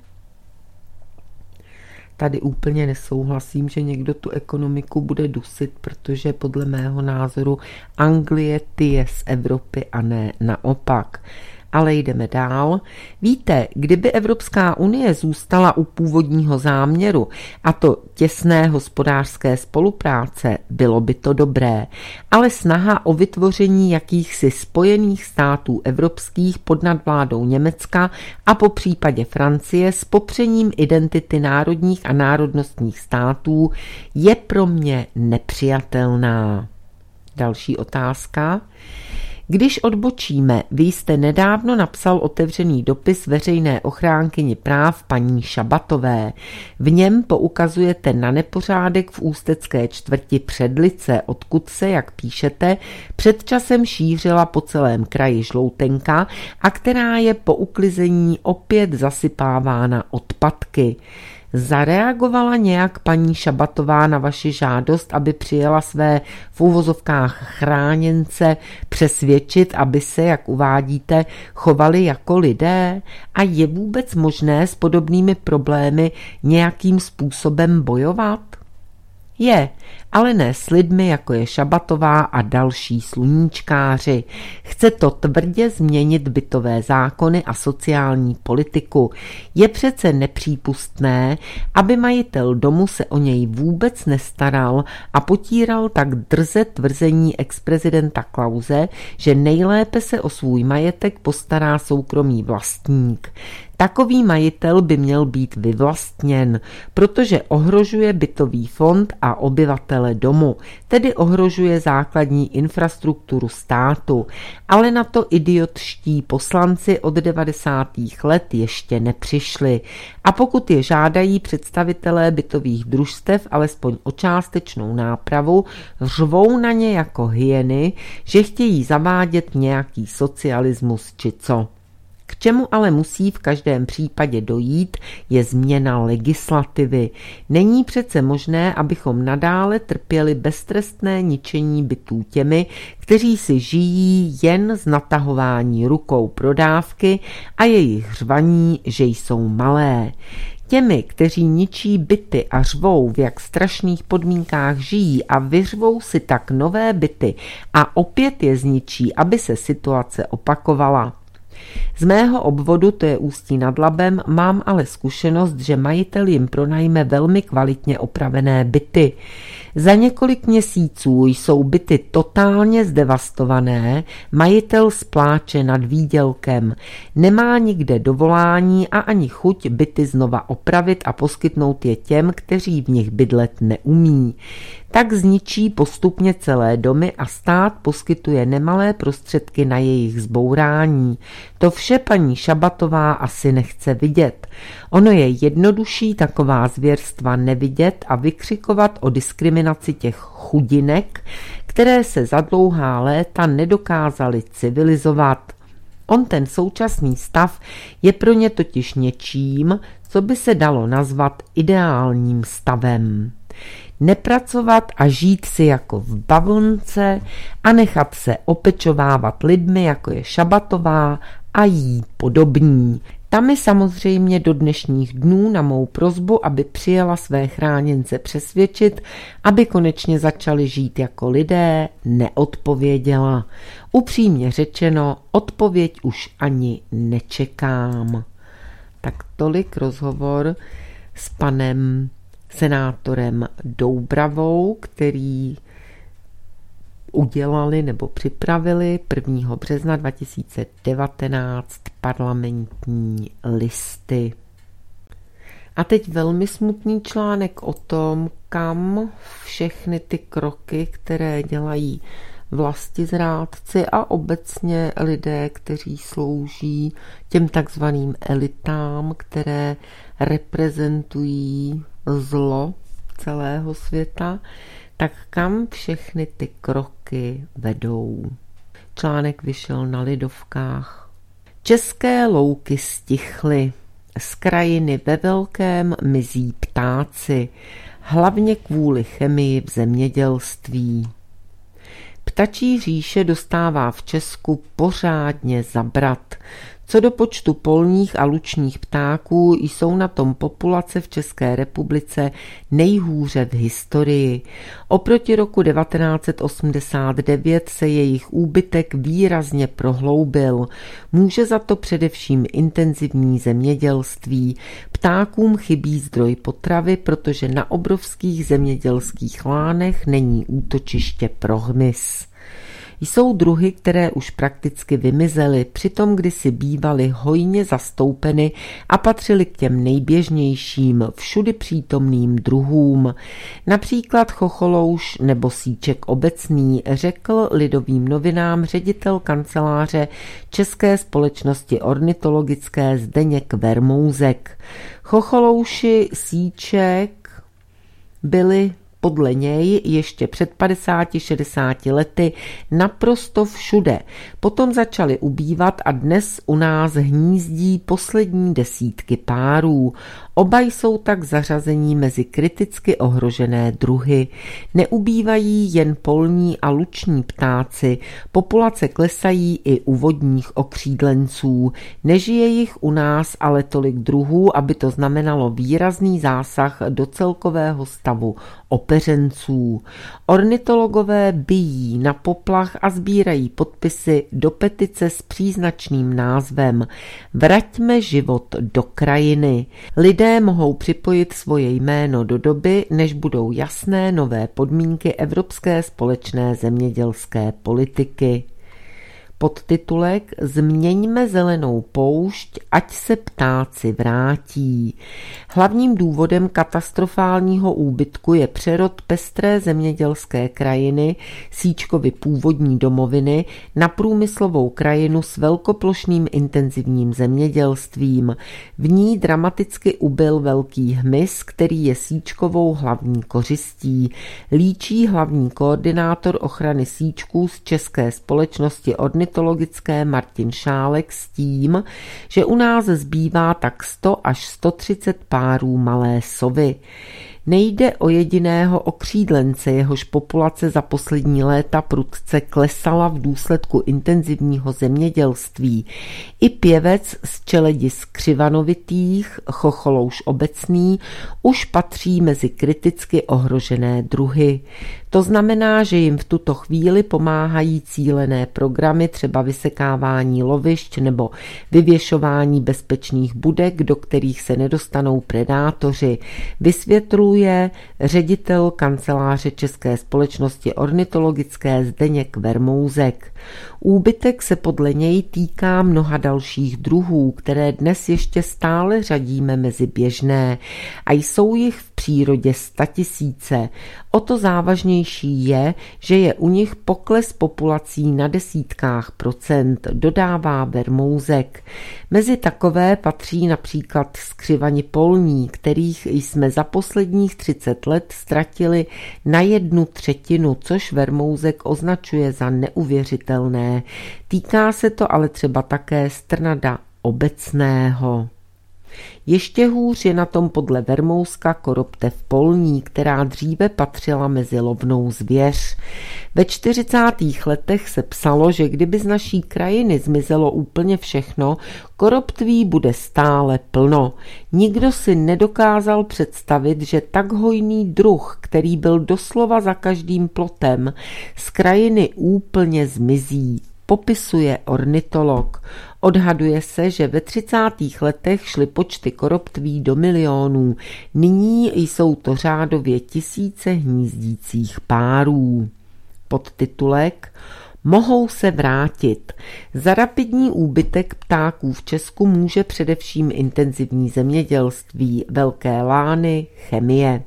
Tady úplně nesouhlasím, že někdo tu ekonomiku bude dusit, protože podle mého názoru Anglie tyje z Evropy a ne naopak. Ale jdeme dál. Víte, kdyby Evropská unie zůstala u původního záměru, a to těsné hospodářské spolupráce, bylo by to dobré. Ale snaha o vytvoření jakýchsi spojených států evropských pod nadvládou Německa a po případě Francie s popřením identity národních a národnostních států je pro mě nepřijatelná. Další otázka. Když odbočíme, vy jste nedávno napsal otevřený dopis veřejné ochránkyni práv paní Šabatové. V něm poukazujete na nepořádek v ústecké čtvrti Předlice, odkud se, jak píšete, před časem šířila po celém kraji žloutenka a která je po uklizení opět zasypávána odpadky. Zareagovala nějak paní Šabatová na vaši žádost, aby přijela své v uvozovkách chráněnce přesvědčit, aby se, jak uvádíte, chovali jako lidé? A je vůbec možné s podobnými problémy nějakým způsobem bojovat? Je, ale ne s lidmi, jako je Šabatová a další sluníčkáři. Chce to tvrdě změnit bytové zákony a sociální politiku. Je přece nepřípustné, aby majitel domu se o něj vůbec nestaral a potíral tak drze tvrzení exprezidenta Klause, že nejlépe se o svůj majetek postará soukromý vlastník. Takový majitel by měl být vyvlastněn, protože ohrožuje bytový fond a obyvatele domu, tedy ohrožuje základní infrastrukturu státu, ale na to idiotští poslanci od 90. let ještě nepřišli. A pokud je žádají představitelé bytových družstev alespoň o částečnou nápravu, řvou na ně jako hyeny, že chtějí zavádět nějaký socialismus či co. K čemu ale musí v každém případě dojít, je změna legislativy. Není přece možné, abychom nadále trpěli beztrestné ničení bytů těmi, kteří si žijí jen z natahování rukou pro dávky a jejich řvaní, že jsou malé. Těmi, kteří ničí byty a řvou, v jak strašných podmínkách žijí a vyřvou si tak nové byty a opět je zničí, aby se situace opakovala. Z mého obvodu, to je Ústí nad Labem, mám ale zkušenost, že majitel jim pronajme velmi kvalitně opravené byty. Za několik měsíců jsou byty totálně zdevastované, majitel spláče nad výdělkem, nemá nikde dovolání a ani chuť byty znova opravit a poskytnout je těm, kteří v nich bydlet neumí. Tak zničí postupně celé domy a stát poskytuje nemalé prostředky na jejich zbourání. To vše paní Šabatová asi nechce vidět. Ono je jednodušší taková zvěrstva nevidět a vykřikovat o diskriminaci těch chudinek, které se za dlouhá léta nedokázaly civilizovat. On ten současný stav je pro ně totiž něčím, co by se dalo nazvat ideálním stavem. Nepracovat a žít si jako v bavlnce a nechat se opečovávat lidmi, jako je Šabatová a jí podobní. Ta mi samozřejmě do dnešních dnů na mou prosbu, aby přijela své chráněnce přesvědčit, aby konečně začali žít jako lidé, neodpověděla. Upřímně řečeno, odpověď už ani nečekám. Tak tolik rozhovor s panem senátorem Doubravou, který udělali nebo připravili 1. března 2019 Parlamentní listy. A teď velmi smutný článek o tom, kam všechny ty kroky, které dělají vlastizrádci a obecně lidé, kteří slouží těm takzvaným elitám, které reprezentují zlo celého světa, tak kam všechny ty kroky vedou. Článek vyšel na Lidovkách. České louky stichly, z krajiny ve velkém mizí ptáci, hlavně kvůli chemii v zemědělství. Ptačí říše dostává v Česku pořádně zabrat. Co do počtu polních a lučních ptáků jsou na tom populace v České republice nejhůře v historii. Oproti roku 1989 se jejich úbytek výrazně prohloubil. Může za to především intenzivní zemědělství. Ptákům chybí zdroj potravy, protože na obrovských zemědělských lánech není útočiště pro hmyz. Jsou druhy, které už prakticky vymizely, přitom kdysi bývaly hojně zastoupeny a patřily k těm nejběžnějším, všudy přítomným druhům. Například chocholouš nebo síček obecný, řekl Lidovým novinám ředitel kanceláře České společnosti ornitologické Zdeněk Vermouzek. Chocholouši, síček byly podle něj ještě před 50-60 lety naprosto všude. Potom začaly ubývat a dnes u nás hnízdí poslední desítky párů. Oba jsou tak zařazení mezi kriticky ohrožené druhy. Neubývají jen polní a luční ptáci, populace klesají i u vodních okřídlenců. Nežije jich u nás ale tolik druhů, aby to znamenalo výrazný zásah do celkového stavu opeřenců. Ornitologové bijí na poplach a sbírají podpisy do petice s příznačným názvem Vraťme život do krajiny. Lidé mohou připojit svoje jméno do doby, než budou jasné nové podmínky evropské společné zemědělské politiky. Podtitulek Změňme zelenou poušť, ať se ptáci vrátí. Hlavním důvodem katastrofálního úbytku je přerod pestré zemědělské krajiny, Síčkovy původní domoviny, na průmyslovou krajinu s velkoplošným intenzivním zemědělstvím. V ní dramaticky ubyl velký hmyz, který je Síčkovou hlavní kořistí. Líčí hlavní koordinátor ochrany síčků z České společnosti ornitologické ornitologické Martin Šálek s tím, že u nás zbývá tak 100 až 130 párů malé sovy. Nejde o jediného okřídlence, jehož populace za poslední léta prudce klesala v důsledku intenzivního zemědělství. I pěvec z čeledis křivanovitých, chocholouš obecný, už patří mezi kriticky ohrožené druhy. To znamená, že jim v tuto chvíli pomáhají cílené programy, třeba vysekávání lovišť nebo vyvěšování bezpečných budek, do kterých se nedostanou predátoři. Vysvětluje ředitel kanceláře České společnosti ornitologické Zdeněk Vermouzek. Úbytek se podle něj týká mnoha dalších druhů, které dnes ještě stále řadíme mezi běžné a jsou jich v přírodě 100 000. O to závažnější je, že je u nich pokles populací na desítkách procent, dodává Vermouzek. Mezi takové patří například skřivani polní, kterých jsme za posledních 30 let ztratili na 1/3, což Vermouzek označuje za neuvěřitelné. Týká se to ale třeba také strnada obecného. Ještě hůř je na tom podle Vermouzka koroptev polní, která dříve patřila mezi lovnou zvěř. Ve 40. letech se psalo, že kdyby z naší krajiny zmizelo úplně všechno, koroptví bude stále plno. Nikdo si nedokázal představit, že tak hojný druh, který byl doslova za každým plotem, z krajiny úplně zmizí. Popisuje ornitolog. Odhaduje se, že ve 30. letech šly počty koroptví do milionů. Nyní jsou to řádově tisíce hnízdících párů. Podtitulek Mohou se vrátit. Za rapidní úbytek ptáků v Česku může především intenzivní zemědělství, velké lány, chemie.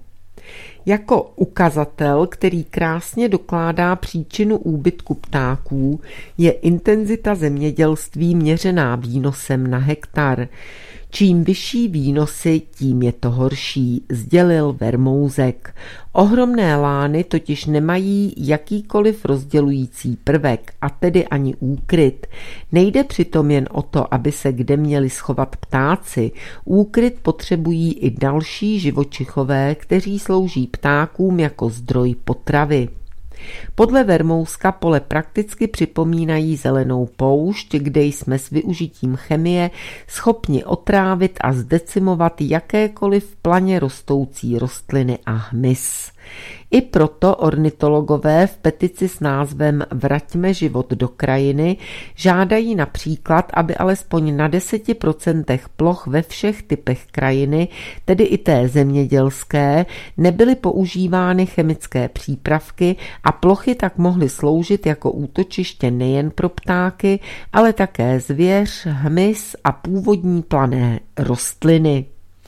Jako ukazatel, který krásně dokládá příčinu úbytku ptáků, je intenzita zemědělství měřená výnosem na hektar. Čím vyšší výnosy, tím je to horší, sdělil Vermouzek. Ohromné lány totiž nemají jakýkoliv rozdělující prvek, a tedy ani úkryt. Nejde přitom jen o to, aby se kde měli schovat ptáci. Úkryt potřebují i další živočichové, kteří slouží ptákům jako zdroj potravy. Podle Vermouzka pole prakticky připomínají zelenou poušť, kde jsme s využitím chemie schopni otrávit a zdecimovat jakékoliv planě rostoucí rostliny a hmyz. I proto ornitologové v petici s názvem Vraťme život do krajiny žádají například, aby alespoň na 10% ploch ve všech typech krajiny, tedy i té zemědělské, nebyly používány chemické přípravky a plochy tak mohly sloužit jako útočiště nejen pro ptáky, ale také zvěř, hmyz a původní plané rostliny.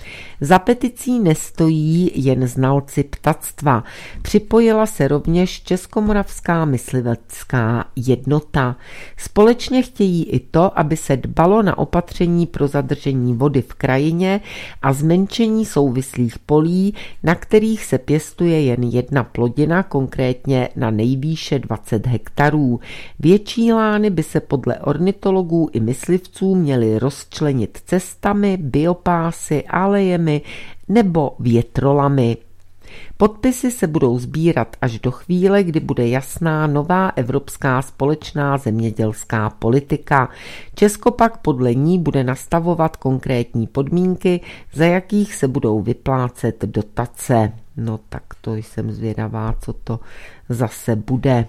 Za peticí nestojí jen znalci ptactva. Připojila se rovněž Českomoravská myslivecká jednota. Společně chtějí i to, aby se dbalo na opatření pro zadržení vody v krajině a zmenšení souvislých polí, na kterých se pěstuje jen jedna plodina, konkrétně na nejvýše 20 hektarů. Větší lány by se podle ornitologů i myslivců měly rozčlenit cestami, biopásy, alejemi nebo větrolami. Podpisy se budou sbírat až do chvíle, kdy bude jasná nová evropská společná zemědělská politika. Česko pak podle ní bude nastavovat konkrétní podmínky, za jakých se budou vyplácet dotace. No tak to jsem zvědavá, co to zase bude.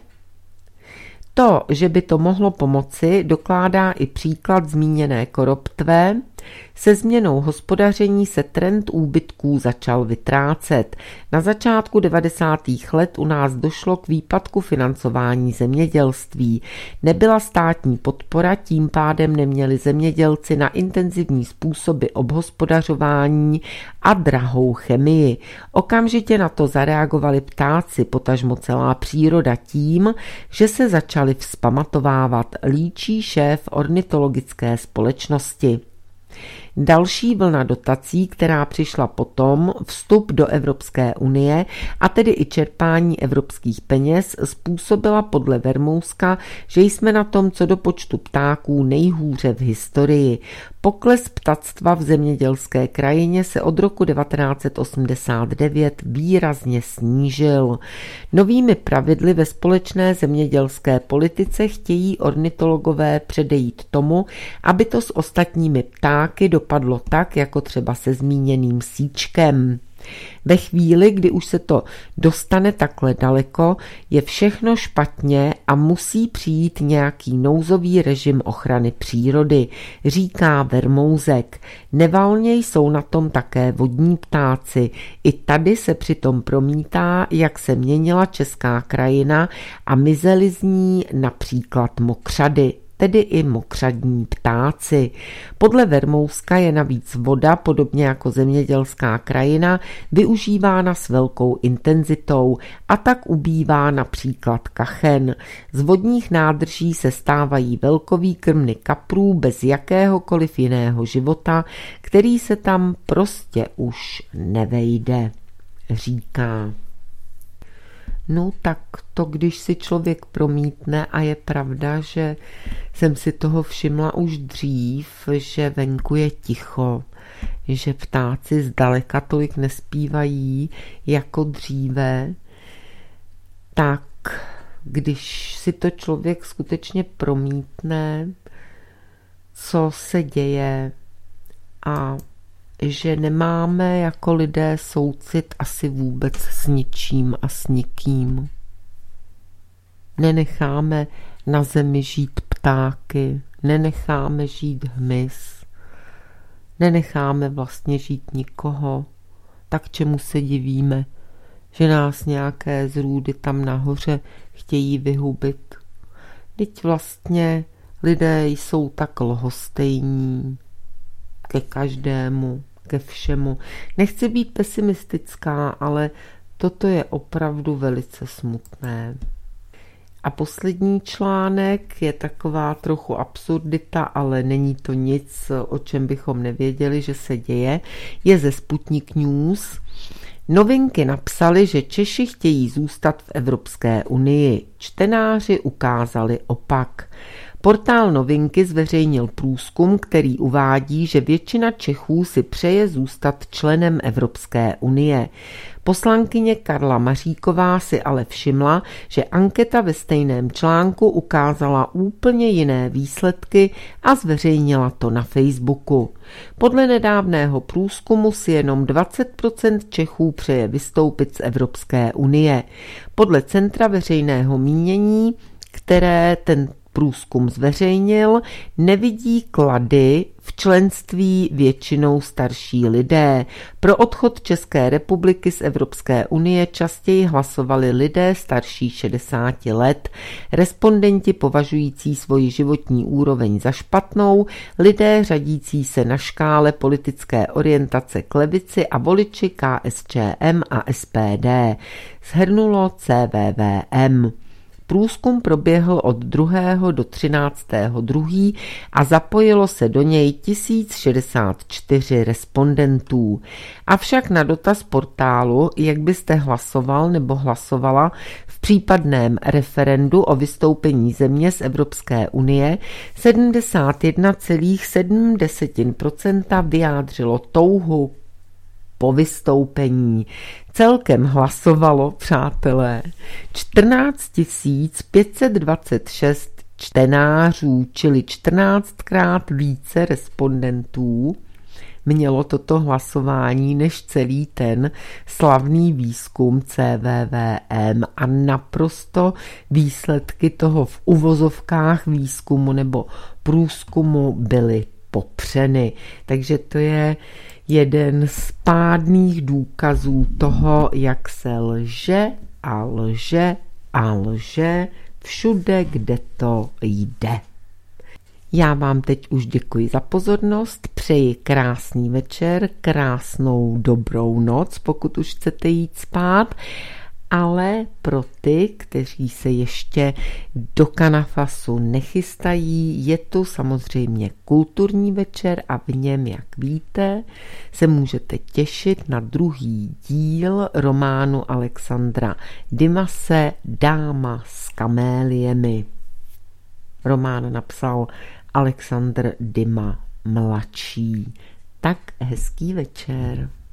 To, že by to mohlo pomoci, dokládá i příklad zmíněné koroptvé. Se změnou hospodaření se trend úbytků začal vytrácet. Na začátku 90. let u nás došlo k výpadku financování zemědělství. Nebyla státní podpora, tím pádem neměli zemědělci na intenzivní způsoby obhospodařování a drahou chemii. Okamžitě na to zareagovali ptáci, potažmo celá příroda tím, že se začali vzpamatovávat, líčí šéf ornitologické společnosti. Další vlna dotací, která přišla potom, vstup do Evropské unie a tedy i čerpání evropských peněz, způsobila podle Vermouska, že jsme na tom co do počtu ptáků nejhůře v historii. Pokles ptactva v zemědělské krajině se od roku 1989 výrazně snížil. Novými pravidly ve společné zemědělské politice chtějí ornitologové předejít tomu, aby to s ostatními ptáky dopadlo tak, jako třeba se zmíněným síčkem. Ve chvíli, kdy už se to dostane takhle daleko, je všechno špatně a musí přijít nějaký nouzový režim ochrany přírody, říká Vermousek. Nevalně jsou na tom také vodní ptáci. I tady se přitom promítá, jak se měnila česká krajina a mizely z ní například mokřady, tedy i mokřadní ptáci. Podle Vermouska je navíc voda, podobně jako zemědělská krajina, využívána s velkou intenzitou a tak ubývá například kachen. Z vodních nádrží se stávají velkoví krmny kaprů bez jakéhokoliv jiného života, který se tam prostě už nevejde, říká. No tak to, když si člověk promítne, a je pravda, že jsem si toho všimla už dřív, že venku je ticho, že ptáci zdaleka tolik nespívají jako dříve, tak když si to člověk skutečně promítne, co se děje a že nemáme jako lidé soucit asi vůbec s ničím a s nikým. Nenecháme na zemi žít ptáky, nenecháme žít hmyz, nenecháme vlastně žít nikoho, tak čemu se divíme, že nás nějaké zrůdy tam nahoře chtějí vyhubit. Vždyť vlastně lidé jsou tak lhostejní ke každému, ke všemu. Nechci být pesimistická, ale toto je opravdu velice smutné. A poslední článek je taková trochu absurdita, ale není to nic, o čem bychom nevěděli, že se děje. Je ze Sputnik News. Novinky napsali, že Češi chtějí zůstat v Evropské unii. Čtenáři ukázali opak. Portál Novinky zveřejnil průzkum, který uvádí, že většina Čechů si přeje zůstat členem Evropské unie. Poslankyně Karla Maříková si ale všimla, že anketa ve stejném článku ukázala úplně jiné výsledky a zveřejnila to na Facebooku. Podle nedávného průzkumu si jenom 20% Čechů přeje vystoupit z Evropské unie. Podle Centra veřejného mínění, které ten průzkum zveřejnil, nevidí klady v členství většinou starší lidé. Pro odchod České republiky z Evropské unie častěji hlasovali lidé starší 60 let, respondenti považující svoji životní úroveň za špatnou, lidé řadící se na škále politické orientace k levici a voliči KSČM a SPD, shrnulo CVVM. Průzkum proběhl od 2. do 13. 2. a zapojilo se do něj 1064 respondentů. Avšak na dotaz portálu, jak byste hlasoval nebo hlasovala v případném referendu o vystoupení země z Evropské unie, 71,7% vyjádřilo touhu po vystoupení. Celkem hlasovalo, přátelé, 14 526 čtenářů, čili 14krát více respondentů mělo toto hlasování než celý ten slavný výzkum CVVM a naprosto výsledky toho v uvozovkách výzkumu nebo průzkumu byly popřeny. Takže to je jeden z pádných důkazů toho, jak se lže a lže a lže všude, kde to jde. Já vám teď už děkuji za pozornost, přeji krásný večer, krásnou dobrou noc, pokud už chcete jít spát, Ale pro ty, kteří se ještě do Kanafasu nechystají, je to samozřejmě kulturní večer a v něm, jak víte, se můžete těšit na druhý díl románu Alexandra Dimase Dáma s kaméliemi. Román napsal Alexandr Dima mladší. Tak hezký večer.